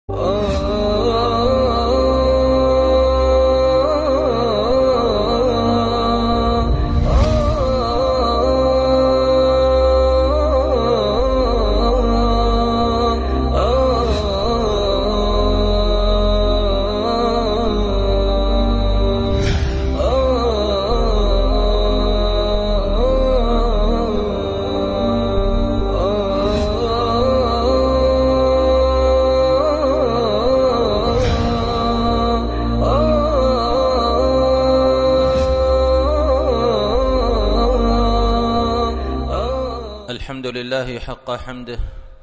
الحمد لله حق حمده،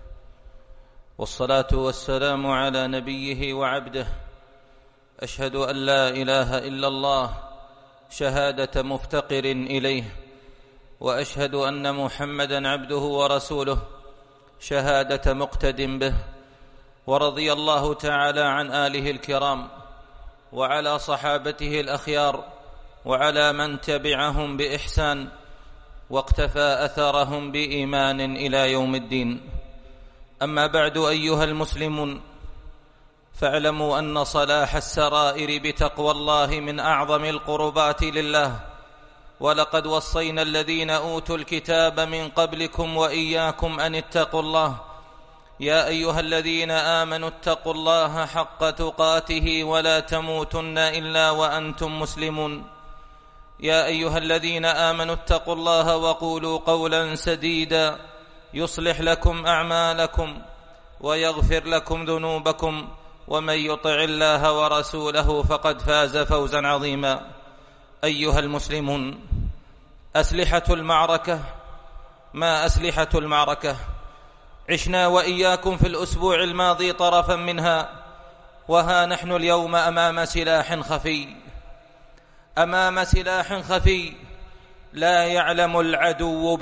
والصلاة والسلام على نبيه وعبده. أشهد أن لا إله إلا الله شهادة مفتقر إليه، وأشهد أن محمدًا عبده ورسوله شهادة مقتد به. ورضي الله تعالى عن آله الكرام، وعلى صحابته الأخيار، وعلى من تبعهم بإحسان واقتفى أثرهم بإيمان إلى يوم الدين. أما بعد، أيها المسلمون، فاعلموا أن صلاح السرائر بتقوى الله من أعظم القربات لله. ولقد وصينا الذين أوتوا الكتاب من قبلكم وإياكم أن اتقوا الله. يا أيها الذين آمنوا اتقوا الله حق تقاته ولا تموتن إلا وأنتم مسلمون. يا أيها الذين آمنوا اتقوا الله وقولوا قولا سديدا يصلح لكم أعمالكم ويغفر لكم ذنوبكم، ومن يطع الله ورسوله فقد فاز فوزا عظيما. أيها المسلمون، أسلحة المعركة، ما أسلحة المعركة؟ عشنا وإياكم في الأسبوع الماضي طرفا منها، وها نحن اليوم أمام سلاح خفي لا يعلم العدو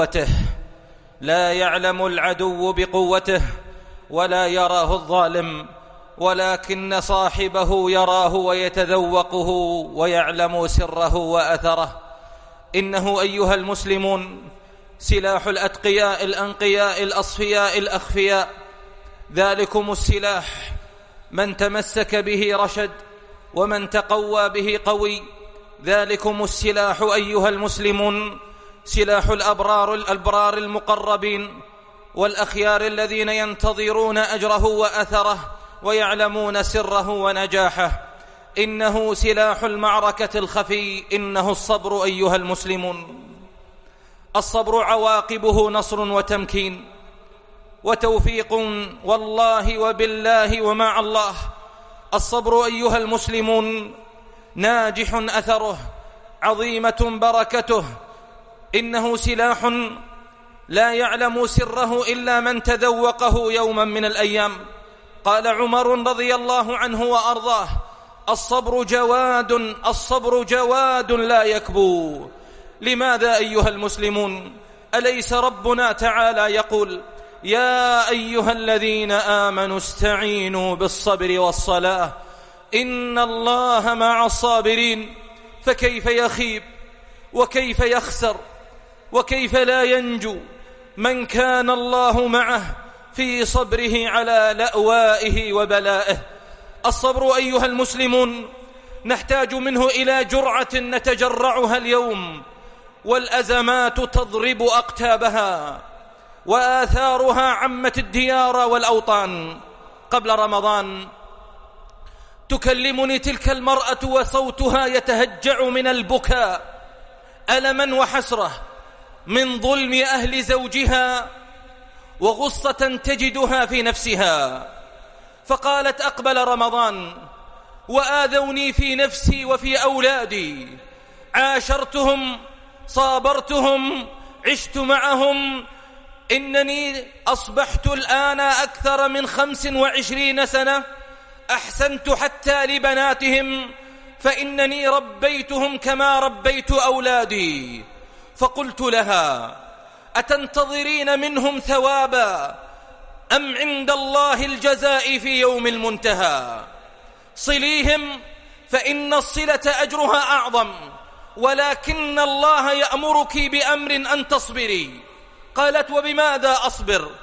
بقوته، ولا يراه الظالم، ولكن صاحبه يراه ويتذوقه ويعلم سره وأثره. إنه أيها المسلمون سلاح الأتقياء الأنقياء الأصفياء الأخفياء. ذلكم السلاح من تمسك به رشد، ومن تقوى به قوي. ذلكم السلاح أيها المسلمون سلاح الأبرار المقربين والأخيار الذين ينتظرون أجره وأثره ويعلمون سره ونجاحه. إنه سلاح المعركة الخفي، إنه الصبر أيها المسلمون. الصبر عواقبه نصر وتمكين وتوفيق، والله وبالله ومع الله. الصبر أيها المسلمون ناجح أثره، عظيمة بركته. إنه سلاح لا يعلم سره إلا من تذوقه يوما من الأيام. قال عمر رضي الله عنه وأرضاه: الصبر جواد لا يكبو. لماذا أيها المسلمون؟ أليس ربنا تعالى يقول: يا أيها الذين آمنوا استعينوا بالصبر والصلاة إن الله مع الصابرين. فكيف يخيب وكيف يخسر وكيف لا ينجو من كان الله معه في صبره على لأوائه وبلائه؟ الصبر أيها المسلمون نحتاج منه إلى جرعة نتجرعها اليوم، والأزمات تضرب أقتابها وآثارها عمت الديار والأوطان. قبل رمضان تكلمني تلك المرأة وصوتها يتهجع من البكاء ألما وحسرة من ظلم أهل زوجها وغصة تجدها في نفسها. فقالت: أقبل رمضان وآذوني في نفسي وفي أولادي، عاشرتهم، صابرتهم، عشت معهم. إنني أصبحت الآن أكثر من 25 سنة أحسنت حتى لبناتهم، فإنني ربيتهم كما ربيت أولادي. فقلت لها: أتنتظرين منهم ثوابا أم عند الله الجزاء في يوم المنتهى؟ صليهم، فإن الصلة أجرها أعظم، ولكن الله يأمرك بأمر أن تصبري. قالت: وبماذا أصبر؟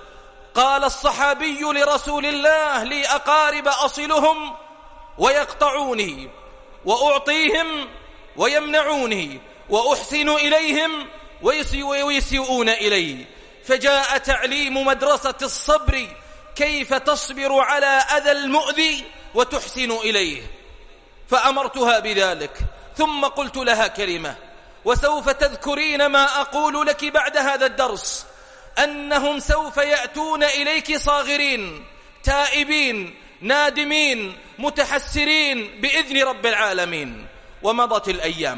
قال الصحابي لرسول الله: لي أقارب أصلهم ويقطعوني، وأعطيهم ويمنعوني، وأحسن إليهم ويسيئون إلي. فجاء تعليم مدرسة الصبر، كيف تصبر على أذى المؤذي وتحسن إليه. فأمرتها بذلك، ثم قلت لها كلمة، وسوف تذكرين ما أقول لك بعد هذا الدرس، أنهم سوف يأتون إليك صاغرين تائبين نادمين متحسرين بإذن رب العالمين. ومضت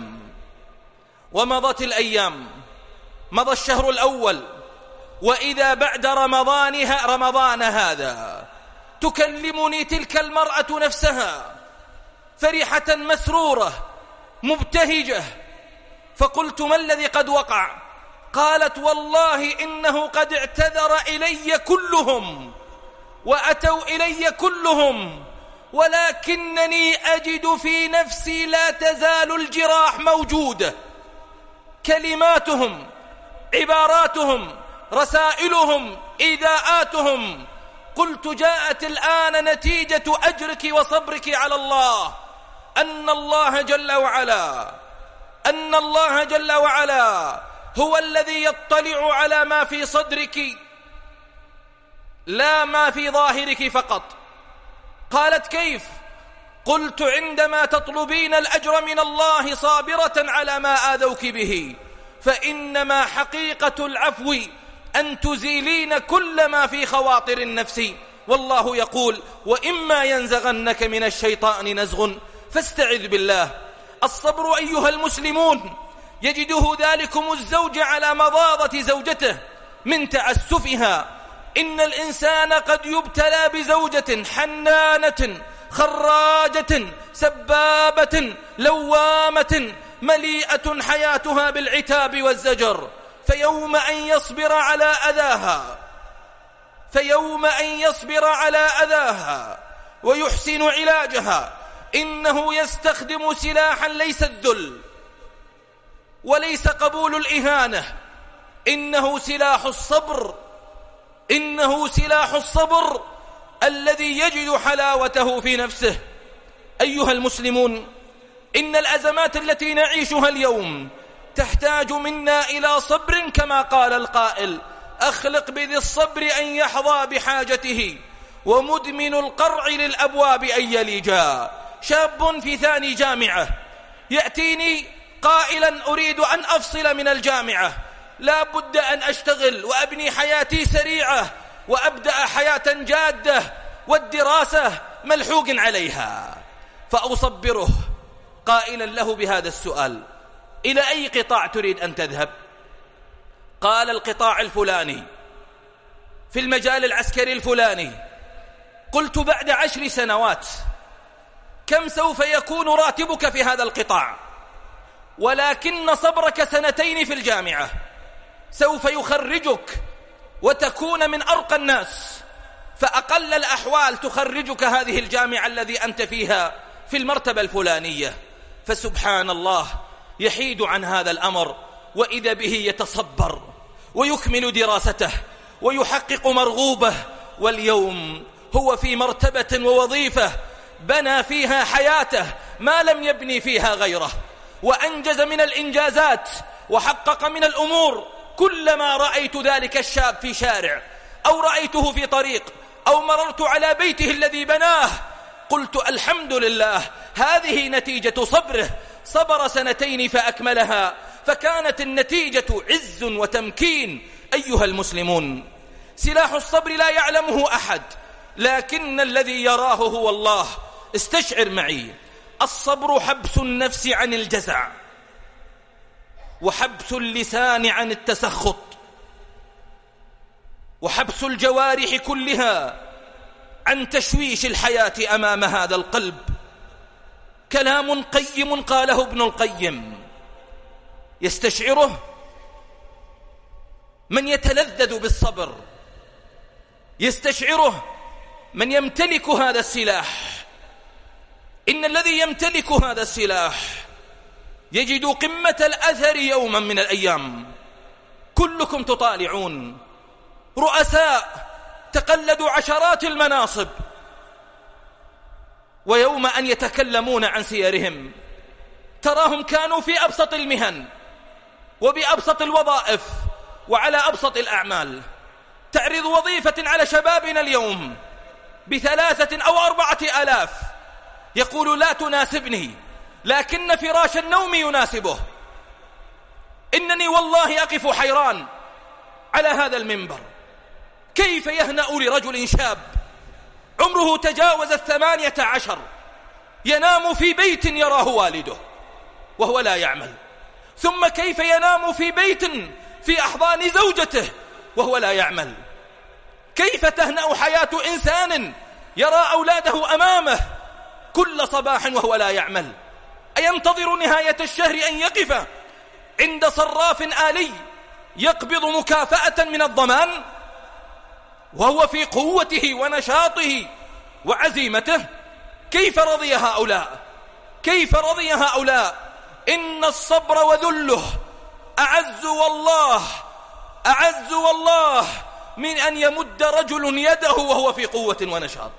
الأيام، مضى الشهر الأول، وإذا بعد رمضان هذا تكلمني تلك المرأة نفسها فرحة مسرورة مبتهجة. فقلت: ما الذي قد وقع؟ قالت: والله إنه قد اعتذر إلي كلهم وأتوا إلي كلهم، ولكنني أجد في نفسي لا تزال الجراح موجودة، كلماتهم، عباراتهم، رسائلهم، إيذاءاتهم. قلت: جاءت الآن نتيجة أجرك وصبرك على الله، أن الله جل وعلا هو الذي يطلع على ما في صدرك لا ما في ظاهرك فقط. قالت: كيف؟ قلت: عندما تطلبين الأجر من الله صابرة على ما آذوك به، فإنما حقيقة العفو أن تزيلين كل ما في خواطر النفس، والله يقول: وإما ينزغنك من الشيطان نزغ فاستعذ بالله. الصبر أيها المسلمون يجده ذلكم الزوج على مضاضة زوجته من تعسفها. إن الإنسان قد يبتلى بزوجة حنانة خراجة سبابة لوامة مليئة حياتها بالعتاب والزجر، فيوم أن يصبر على أذاها ويحسن علاجها، إنه يستخدم سلاحا ليس الذل وليس قبول الإهانة، إنه سلاح الصبر الذي يجد حلاوته في نفسه. أيها المسلمون، إن الأزمات التي نعيشها اليوم تحتاج منا إلى صبر، كما قال القائل: أخلق بذي الصبر أن يحظى بحاجته، ومدمن القرع للأبواب أن يلجا. شاب في ثاني جامعة يأتيني قائلا: أريد أن أفصل من الجامعة، لا بد أن أشتغل وأبني حياتي سريعة وأبدأ حياة جادة، والدراسة ملحوق عليها. فأصبره قائلا له بهذا السؤال: إلى أي قطاع تريد أن تذهب؟ قال: القطاع الفلاني، في المجال العسكري الفلاني. قلت: بعد 10 سنوات كم سوف يكون راتبك في هذا القطاع؟ ولكن صبرك 2 في الجامعة سوف يخرجك وتكون من أرقى الناس، فأقل الأحوال تخرجك هذه الجامعة الذي أنت فيها في المرتبة الفلانية. فسبحان الله، يحيد عن هذا الأمر، وإذا به يتصبر ويكمل دراسته ويحقق مرغوبه، واليوم هو في مرتبة ووظيفة بنى فيها حياته ما لم يبني فيها غيره، وأنجز من الإنجازات وحقق من الأمور. كلما رأيت ذلك الشاب في شارع أو رأيته في طريق أو مررت على بيته الذي بناه، قلت: الحمد لله، هذه نتيجة صبره. صبر 2 فأكملها، فكانت النتيجة عز وتمكين. أيها المسلمون، سلاح الصبر لا يعلمه أحد، لكن الذي يراه هو الله. استشعر معي: الصبر حبس النفس عن الجزع، وحبس اللسان عن التسخط، وحبس الجوارح كلها عن تشويش الحياة أمام هذا القلب. كلام قيم قاله ابن القيم يستشعره من يتلذذ بالصبر، يستشعره من يمتلك هذا السلاح. إن الذي يمتلك هذا السلاح يجد قمة الأثر يوما من الأيام. كلكم تطالعون رؤساء تقلدوا عشرات المناصب، ويوم أن يتكلمون عن سيرهم تراهم كانوا في أبسط المهن وبأبسط الوظائف وعلى أبسط الأعمال. تعرض وظيفة على شبابنا اليوم ب3 أو 4,000، يقول لا تناسبني، لكن فراش النوم يناسبه. إنني والله أقف حيران على هذا المنبر، كيف يهنأ لرجل شاب عمره تجاوز 18 ينام في بيت يراه والده وهو لا يعمل، ثم كيف ينام في بيت في أحضان زوجته وهو لا يعمل؟ كيف تهنأ حياة إنسان يرى أولاده أمامه كل صباح وهو لا يعمل؟ أينتظر نهاية الشهر أن يقف عند صراف آلي يقبض مكافأة من الضمان وهو في قوته ونشاطه وعزيمته؟ كيف رضي هؤلاء؟ كيف رضي هؤلاء؟ إن الصبر وذله أعز والله من أن يمد رجل يده وهو في قوة ونشاط.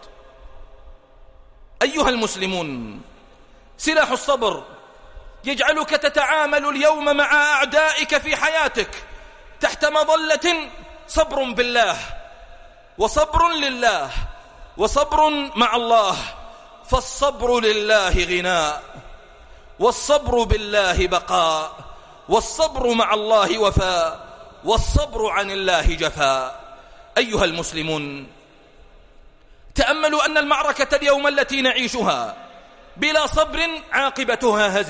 أيها المسلمون، سلاح الصبر يجعلك تتعامل اليوم مع أعدائك في حياتك تحت مظلة صبر بالله وصبر لله وصبر مع الله، فالصبر لله غناء، والصبر بالله بقاء، والصبر مع الله وفاء، والصبر عن الله جفاء. أيها المسلمون، تأملوا أن المعركة اليوم التي نعيشها بلا صبر عاقبتها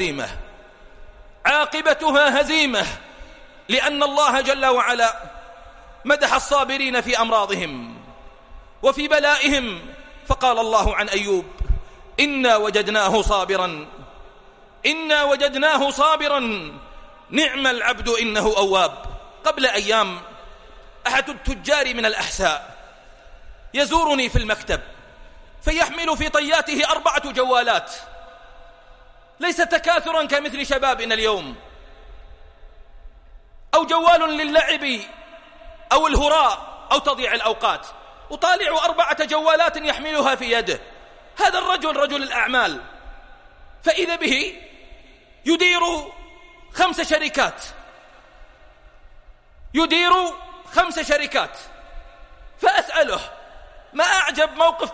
هزيمة، لأن الله جل وعلا مدح الصابرين في أمراضهم وفي بلائهم، فقال الله عن أيوب: إنا وجدناه صابرا نعم العبد إنه أواب. قبل أيام أحد التجار من الأحساء يزورني في المكتب، فيحمل في طياته 4 جوالات، ليس تكاثرا كمثل شبابنا اليوم، أو جوال للعب أو الهراء أو تضييع الأوقات. أطالع 4 جوالات يحملها في يده. هذا الرجل رجل الأعمال، فإذا به يدير 5 شركات، فأسأله: ما أعجب موقف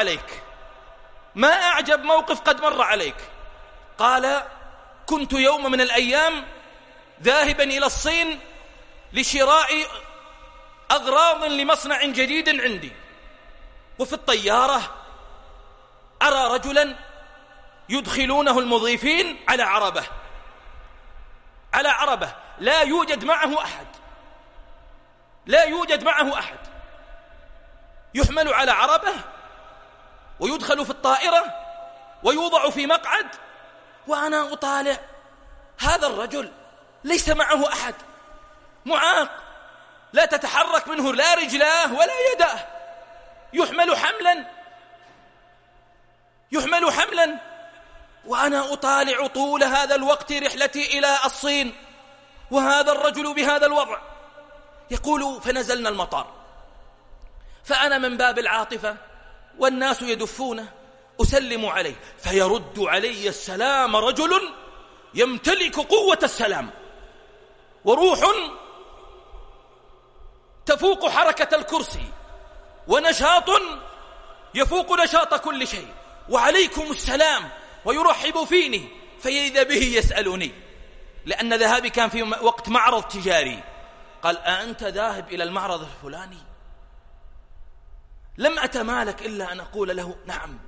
قد مر عليك؟ قال: كنت يوم من الأيام ذاهبا إلى الصين لشراء أغراض لمصنع جديد عندي، وفي الطيارة أرى رجلا يدخلونه المضيفين على عربة لا يوجد معه أحد، يحمل على عربة ويدخل في الطائرة ويوضع في مقعد، وأنا أطالع هذا الرجل ليس معه أحد، معاق لا تتحرك منه لا رجلاه ولا يداه، يحمل حملا، وأنا أطالع طول هذا الوقت رحلتي إلى الصين وهذا الرجل بهذا الوضع. يقول: فنزلنا المطار، فأنا من باب العاطفة والناس يدفونه أسلم عليه، فيرد علي السلام رجل يمتلك قوة السلام وروح تفوق حركة الكرسي ونشاط يفوق نشاط كل شيء، وعليكم السلام، ويرحب فيني. فإذا به يسألني، لأن ذهابي كان في وقت معرض تجاري، قال: أأنت ذاهب إلى المعرض الفلاني؟ لم أتمالك إلا أن أقول له: نعم.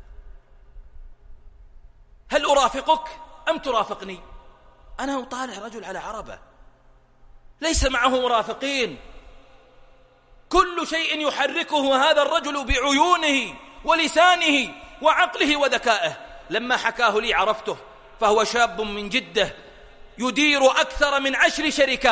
هل أرافقك أم ترافقني؟ أنا أطالع رجل على عربة ليس معه مرافقين، كل شيء يحركه هذا الرجل بعيونه ولسانه وعقله وذكائه. لما حكاه لي عرفته، فهو شاب من جدة يدير أكثر من 10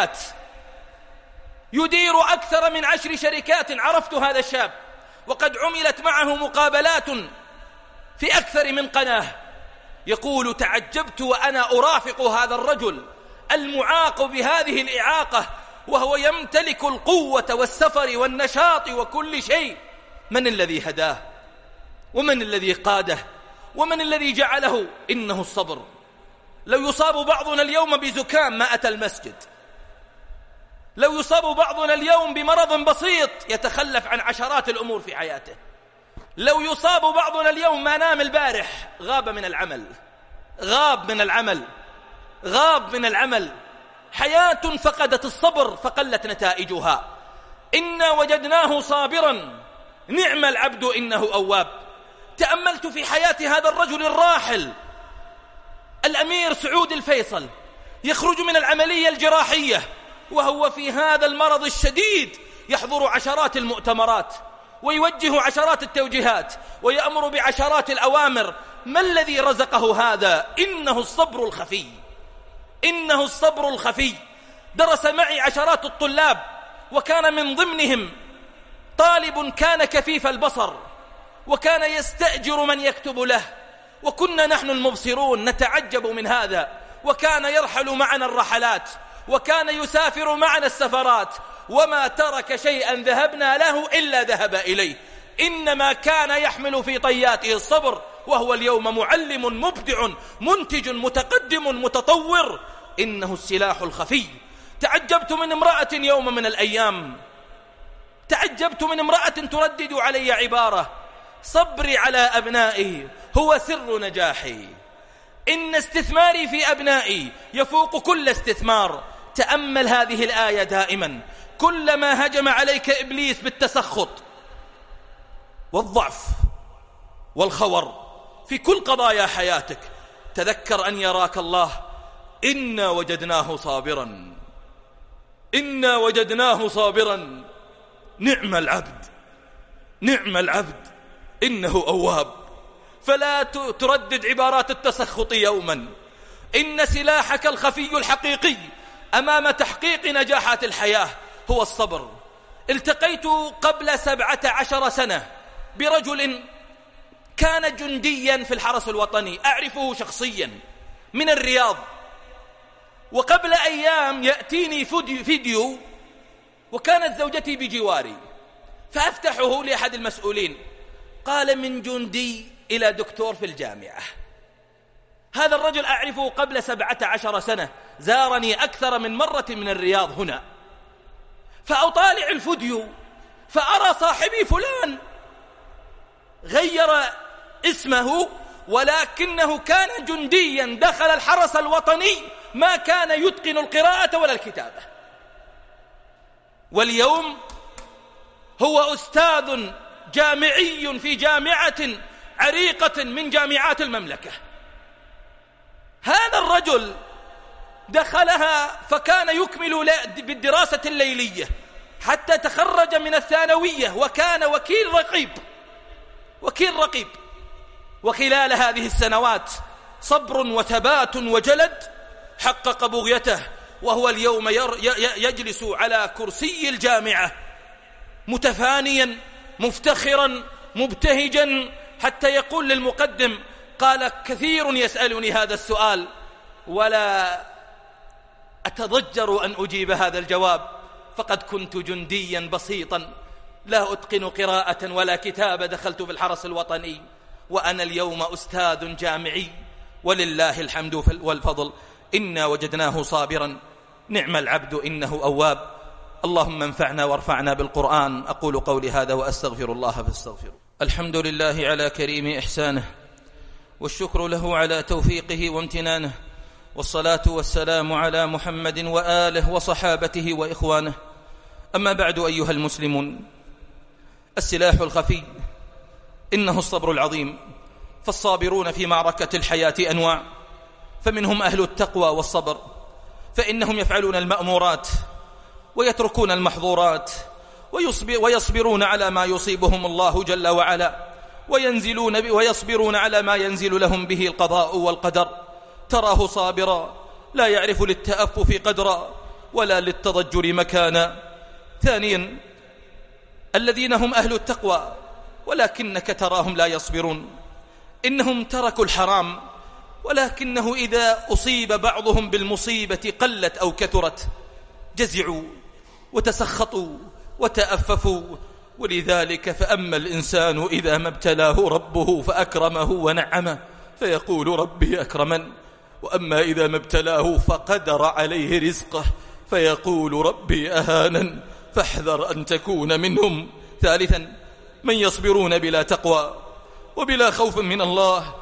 شركات، عرفت هذا الشاب، وقد عملت معه مقابلات في أكثر من قناة. يقول: تعجبت وأنا أرافق هذا الرجل المعاق بهذه الإعاقة وهو يمتلك القوة والسفر والنشاط وكل شيء، من الذي هداه؟ ومن الذي قاده؟ ومن الذي جعله؟ إنه الصبر. لو يصاب بعضنا اليوم بزكام ما أتى المسجد، لو يصاب بعضنا اليوم بمرض بسيط يتخلف عن عشرات الأمور في حياته، لو يصاب بعضنا اليوم ما نام البارح، غاب من العمل، غاب من العمل. حياة فقدت الصبر فقلت نتائجها. إنا وجدناه صابرا نعم العبد إنه أواب. تأملت في حياة هذا الرجل الراحل الأمير سعود الفيصل، يخرج من العملية الجراحية وهو في هذا المرض الشديد، يحضر عشرات المؤتمرات ويوجه عشرات التوجيهات ويأمر بعشرات الأوامر. ما الذي رزقه هذا؟ إنه الصبر الخفي، إنه الصبر الخفي. درس معي عشرات الطلاب، وكان من ضمنهم طالب كان كفيف البصر، وكان يستأجر من يكتب له، وكنا نحن المبصرون نتعجب من هذا. وكان يرحل معنا الرحلات، وكان يسافر معنا السفرات، وما ترك شيئا ذهبنا له إلا ذهب إليه. إنما كان يحمل في طياته الصبر، وهو اليوم معلم مبدع منتج متقدم متطور. إنه السلاح الخفي. تعجبت من امرأة يوم من الأيام، تعجبت من امرأة تردد علي عبارة: صبري على أبنائي هو سر نجاحي، إن استثماري في أبنائي يفوق كل استثمار. تأمل هذه الآية دائما. كلما هجم عليك إبليس بالتسخط والضعف والخور في كل قضايا حياتك، تذكر أن يراك الله. إنا وجدناه صابرا، إنا وجدناه صابرا نعم العبد، نعم العبد إنه أواب. فلا تردد عبارات التسخط يوما. إن سلاحك الخفي الحقيقي أمام تحقيق نجاحات الحياة هو الصبر. التقيت قبل 17 سنة برجل كان جنديا في الحرس الوطني، أعرفه شخصيا من الرياض، وقبل أيام يأتيني فيديو وكانت زوجتي بجواري، فأفتحه لأحد المسؤولين، قال: من جندي إلى دكتور في الجامعة. هذا الرجل أعرفه قبل 17 سنة، زارني أكثر من مرة من الرياض هنا. فأطالع الفيديو فأرى صاحبي فلان غير اسمه، ولكنه كان جنديا دخل الحرس الوطني، ما كان يتقن القراءة ولا الكتابة، واليوم هو أستاذ جامعي في جامعة عريقة من جامعات المملكة. هذا الرجل دخلها فكان يكمل بالدراسة الليلية حتى تخرج من الثانوية، وكان وكيل رقيب. وخلال هذه السنوات صبر وثبات وجلد حقق بغيته، وهو اليوم يجلس على كرسي الجامعة متفانيا مفتخرا مبتهجا، حتى يقول للمقدم: قال: كثير يسألني هذا السؤال ولا أتضجر أن أجيب هذا الجواب، فقد كنت جنديا بسيطا لا أتقن قراءة ولا كتابة، دخلت في الحرس الوطني، وأنا اليوم أستاذ جامعي ولله الحمد والفضل. إنا وجدناه صابرا نعم العبد إنه أواب. اللهم انفعنا وارفعنا بالقرآن. أقول قولي هذا وأستغفر الله فاستغفروا. الحمد لله على كريم إحسانه، والشكر له على توفيقه وامتنانه، والصلاة والسلام على محمد وآله وصحابته وإخوانه. أما بعد أيها المسلمون، السلاح الخفي إنه الصبر العظيم. فالصابرون في معركة الحياة أنواع، فمنهم أهل التقوى والصبر، فإنهم يفعلون المأمورات ويتركون المحظورات، ويصبرون على ما يصيبهم الله جل وعلا، ويصبرون على ما ينزل لهم به القضاء والقدر. تراه صابرا لا يعرف للتأفف قدرا ولا للتضجر مكانا. ثانيا، الذين هم أهل التقوى ولكنك تراهم لا يصبرون، إنهم تركوا الحرام، ولكنه إذا أصيب بعضهم بالمصيبة قلت أو كثرت جزعوا وتسخطوا وتأففوا. ولذلك فأما الإنسان إذا ما ابتلاه ربه فأكرمه ونعمه فيقول ربي أكرمن، وأما إذا ما ابتلاه فقدر عليه رزقه فيقول ربي أهانن، فاحذر أن تكون منهم. ثالثا من يصبرون بلا تقوى وبلا خوف من الله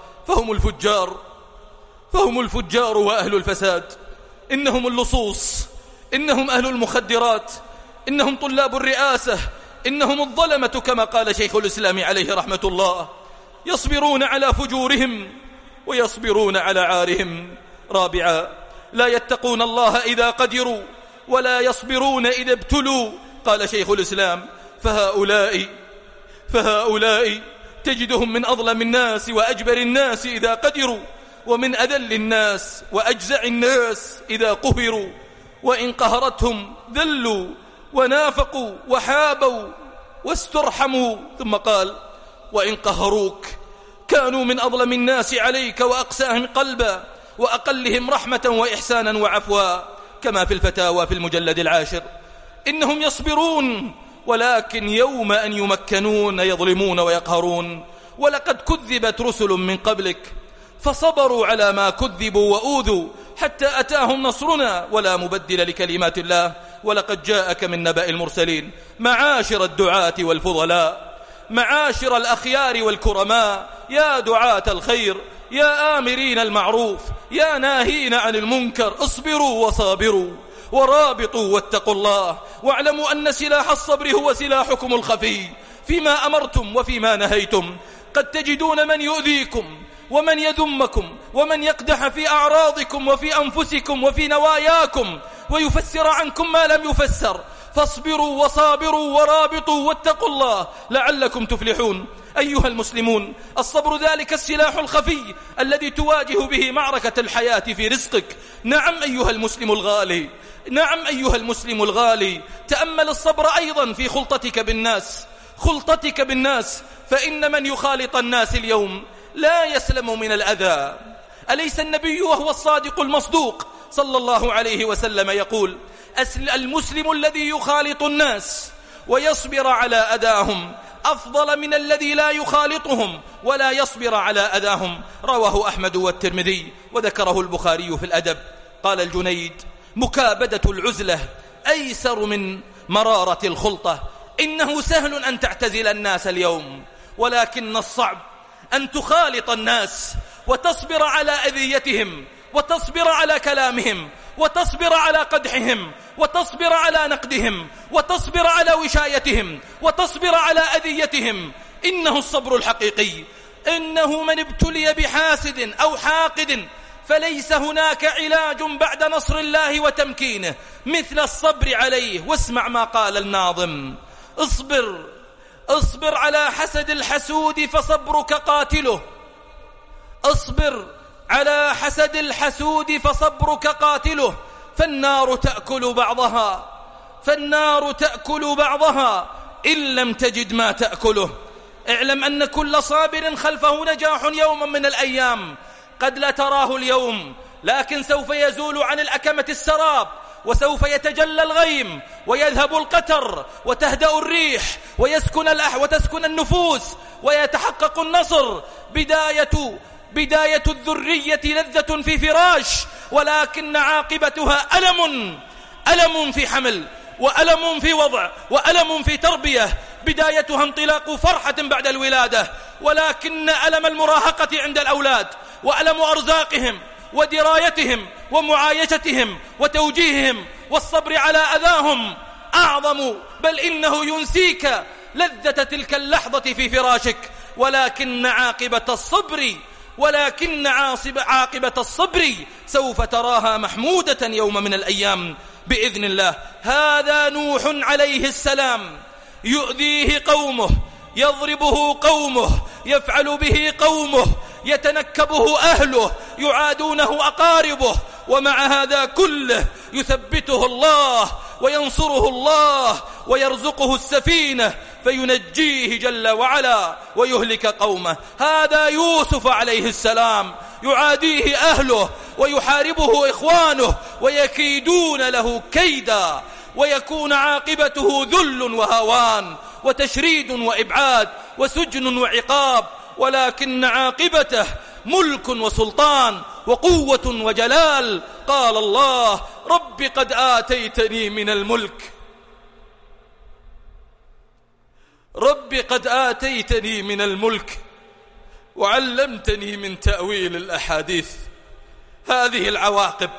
فهم الفجار وأهل الفساد، إنهم اللصوص، إنهم أهل المخدرات، إنهم طلاب الرئاسة، إنهم الظلمة كما قال شيخ الإسلام عليه رحمة الله. يصبرون على فجورهم ويصبرون على عارهم. رابعا لا يتقون الله إذا قدروا ولا يصبرون إذا ابتلوا. قال شيخ الإسلام فهؤلاء تجدهم من أظلم الناس وأجبر الناس إذا قدروا، ومن أذل الناس وأجزع الناس إذا قهروا، وإن قهرتهم ذلوا ونافقوا وحابوا واسترحموا. ثم قال وإن قهروك كانوا من أظلم الناس عليك وأقساهم قلبا وأقلهم رحمة وإحسانا وعفوا، كما في الفتاوى في المجلد 10. إنهم يصبرون ولكن يوم أن يمكنون يظلمون ويقهرون. ولقد كذبت رسل من قبلك فصبروا على ما كذبوا وأوذوا حتى أتاهم نصرنا ولا مبدل لكلمات الله. ولقد جاءك من نبأ المرسلين. معاشر الدعاة والفضلاء، معاشر الأخيار والكرماء، يا دعاة الخير، يا آمرين المعروف، يا ناهين عن المنكر، اصبروا وصابروا ورابطوا واتقوا الله، واعلموا أن سلاح الصبر هو سلاحكم الخفي فيما أمرتم وفيما نهيتم. قد تجدون من يؤذيكم ومن يذمكم ومن يقدح في أعراضكم وفي أنفسكم وفي نواياكم ويفسر عنكم ما لم يفسر، فاصبروا وصابروا ورابطوا واتقوا الله لعلكم تفلحون. أيها المسلمون، الصبر ذلك السلاح الخفي الذي تواجه به معركة الحياة في رزقك. نعم أيها المسلم الغالي، نعم أيها المسلم الغالي، تأمل الصبر أيضا في خلطتك بالناس، فإن من يخالط الناس اليوم لا يسلم من الأذى. أليس النبي وهو الصادق المصدوق صلى الله عليه وسلم يقول المسلم الذي يخالط الناس ويصبر على أذاهم أفضل من الذي لا يخالطهم ولا يصبر على أذاهم. رواه أحمد والترمذي وذكره البخاري في الأدب. قال الجنيد مكابدة العزلة أيسر من مرارة الخلطة. إنه سهل أن تعتزل الناس اليوم، ولكن الصعب أن تخالط الناس وتصبر على أذيتهم وتصبر على كلامهم وتصبر على قدحهم وتصبر على نقدهم وتصبر على وشايتهم وتصبر على أذيتهم. إنه الصبر الحقيقي. إنه من ابتلي بحاسد أو حاقد فليس هناك علاج بعد نصر الله وتمكينه مثل الصبر عليه. واسمع ما قال الناظم: اصبر على حسد الحسود فصبرك قاتله. اصبر على حسد الحسود فصبرك قاتله، فالنار تأكل بعضها إن لم تجد ما تأكله. اعلم أن كل صابر خلفه نجاح يوما من الأيام، قد لا تراه اليوم لكن سوف يزول عن الأكمة السراب، وسوف يتجلى الغيم ويذهب القتر وتهدأ الريح وتسكن النفوس ويتحقق النصر. بداية الذرية لذة في فراش، ولكن عاقبتها ألم في حمل وألم في وضع وألم في تربية. بدايتها انطلاق فرحة بعد الولادة، ولكن ألم المراهقة عند الأولاد وألم أرزاقهم ودرايتهم ومعايشتهم وتوجيههم والصبر على أذاهم أعظم، بل إنه ينسيك لذة تلك اللحظة في فراشك. ولكن عاقبة الصبر سوف تراها محمودة يوم من الأيام بإذن الله. هذا نوح عليه السلام يؤذيه قومه، يضربه قومه، يفعل به قومه، يتنكبه أهله، يعادونه أقاربه، ومع هذا كله يثبته الله وينصره الله ويرزقه السفينة فينجيه جل وعلا ويهلك قومه. هذا يوسف عليه السلام يعاديه أهله ويحاربه إخوانه ويكيدون له كيدا. ويكون عاقبته ذل وهوان وتشريد وإبعاد وسجن وعقاب، ولكن عاقبته ملك وسلطان وقوة وجلال. قال الله: رب قد آتيتني من الملك، رب قد آتيتني من الملك وعلمتني من تأويل الأحاديث. هذه العواقب.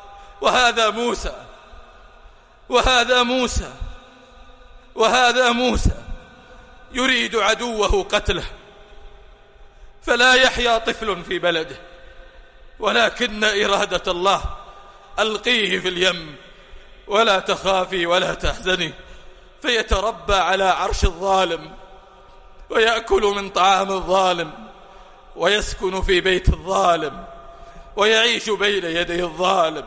وهذا موسى يريد عدوه قتله، فلا يحيا طفل في بلده، ولكن إرادة الله: ألقيه في اليم ولا تخافي ولا تحزني، فيتربى على عرش الظالم ويأكل من طعام الظالم ويسكن في بيت الظالم ويعيش بين يدي الظالم.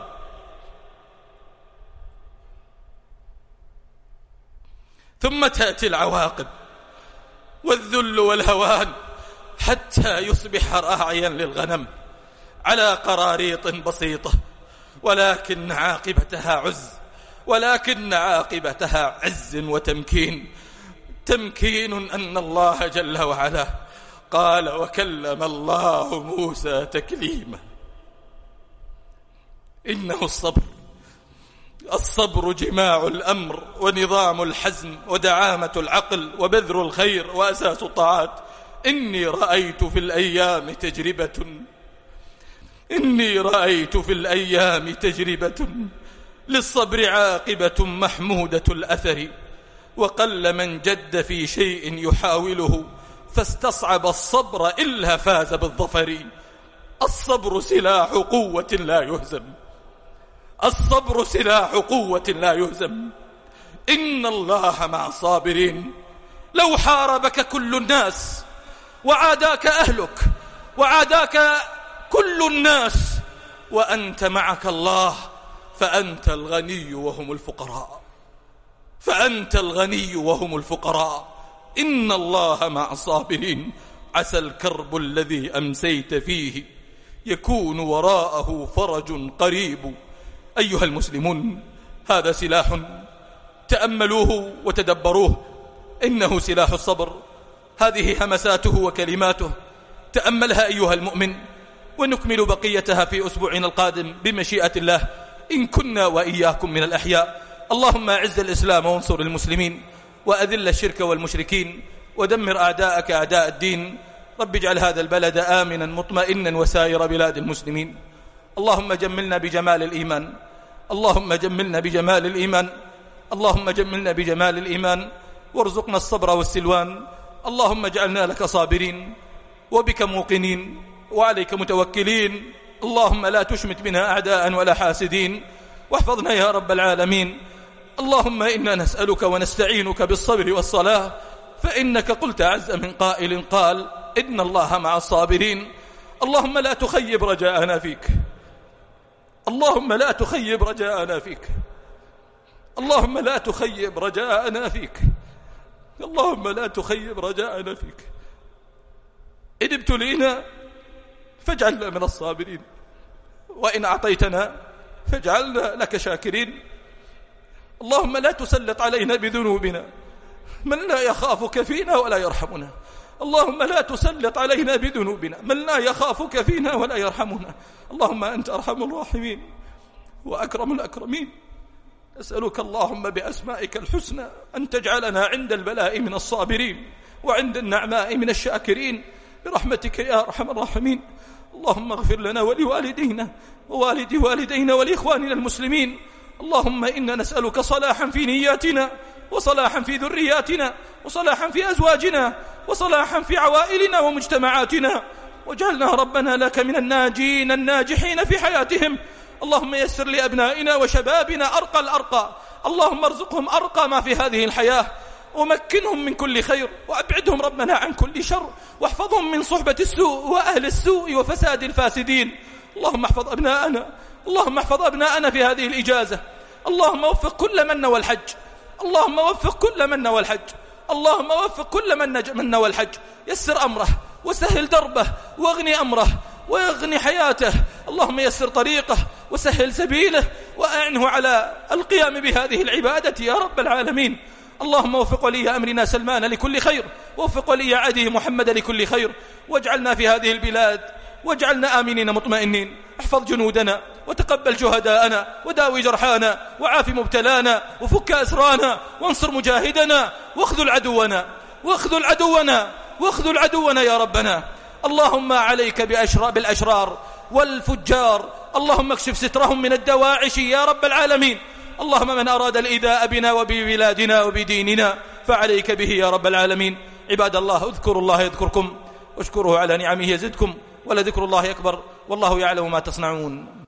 ثم تأتي العواقب والذل والهوان حتى يصبح راعيا للغنم على قراريط بسيطة، ولكن عاقبتها عز وتمكين. تمكين أن الله جل وعلا قال: وكلم الله موسى تكليما. إنه الصبر جماع الأمر ونظام الحزم ودعامة العقل وبذر الخير وأساس الطاعات. إني رأيت في الأيام تجربة للصبر عاقبة محمودة الأثر، وقل من جد في شيء يحاوله فاستصعب الصبر إلا فاز بالظفر. الصبر سلاح قوة لا يهزم. إن الله مع الصابرين. لو حاربك كل الناس وعاداك أهلك وعاداك كل الناس وأنت معك الله، فأنت الغني وهم الفقراء. إن الله مع الصابرين. عسى الكرب الذي أمسيت فيه يكون وراءه فرج قريب. أيها المسلمون، هذا سلاح تأملوه وتدبروه، إنه سلاح الصبر. هذه همساته وكلماته، تأملها أيها المؤمن، ونكمل بقيتها في أسبوعنا القادم بمشيئة الله إن كنا وإياكم من الأحياء. اللهم أعز الإسلام وانصر المسلمين، وأذل الشرك والمشركين، ودمر أعداءك أعداء الدين. رب اجعل هذا البلد آمنا مطمئنا وسائر بلاد المسلمين. اللهم جملنا بجمال الإيمان، وارزقنا الصبر والسلوان. اللهم اجعلنا لك صابرين وبك موقنين وعليك متوكلين. اللهم لا تشمت بنا أعداء ولا حاسدين، واحفظنا يا رب العالمين. اللهم إنا نسألك ونستعينك بالصبر والصلاة، فإنك قلت عز من قائل قال: إن الله مع الصابرين. اللهم لا تخيب رجاءنا فيك، اللهم لا تخيب رجاءنا فيك، اللهم لا تخيب رجاءنا فيك، اللهم لا تخيب رجاءنا فيك. إن ابتلينا فاجعلنا من الصابرين، وإن أعطيتنا فاجعلنا لك شاكرين. اللهم لا تسلط علينا بذنوبنا من لا يخافك فينا ولا يرحمنا. اللهم لا تسلط علينا بذنوبنا من لا يخافك فينا ولا يرحمنا. اللهم أنت أرحم الراحمين وأكرم الأكرمين. أسألك اللهم بأسمائك الحسنى أن تجعلنا عند البلاء من الصابرين، وعند النعماء من الشاكرين، برحمتك يا أرحم الراحمين. اللهم اغفر لنا ولوالدينا ووالد والدينا ولإخواننا المسلمين. اللهم إنا نسألك صلاحا في نياتنا، وصلاحا في ذرياتنا، وصلاحا في أزواجنا، وصلاحا في عوائلنا ومجتمعاتنا، واجعلنا ربنا لك من الناجين الناجحين في حياتهم. اللهم يسر لأبنائنا وشبابنا أرقى الأرقى. اللهم ارزقهم أرقى ما في هذه الحياة، ومكنهم من كل خير، وأبعدهم ربنا عن كل شر، واحفظهم من صحبة السوء وأهل السوء وفساد الفاسدين. اللهم احفظ أبناءنا، اللهم احفظ أبناءنا في هذه الإجازة. اللهم وفق كل من نوى الحج، اللهم وفق كل من نوى الحج، اللهم وفق كل من نوى الحج. يسر أمره وسهل دربه واغني أمره واغني حياته. اللهم يسر طريقه وسهل سبيله وأعنه على القيام بهذه العبادة يا رب العالمين. اللهم وفق ولي أمرنا سلمان لكل خير، ووفق ولي عهده محمد لكل خير، واجعلنا في هذه البلاد واجعلنا آمنين مطمئنين. احفظ جنودنا وتقبل شهداءنا وداوي جرحانا وعاف مبتلانا وفك أسرانا وانصر مجاهدنا واخذل عدونا يا ربنا. اللهم عليك بالأشرار والفجار، اللهم اكشف سترهم من الدواعش يا رب العالمين. اللهم من أراد الإيذاء بنا وببلادنا وبديننا فعليك به يا رب العالمين. عباد الله، اذكروا الله يذكركم واشكروه على نعمه يزدكم، ولذكر الله أكبر، والله يعلم ما تصنعون.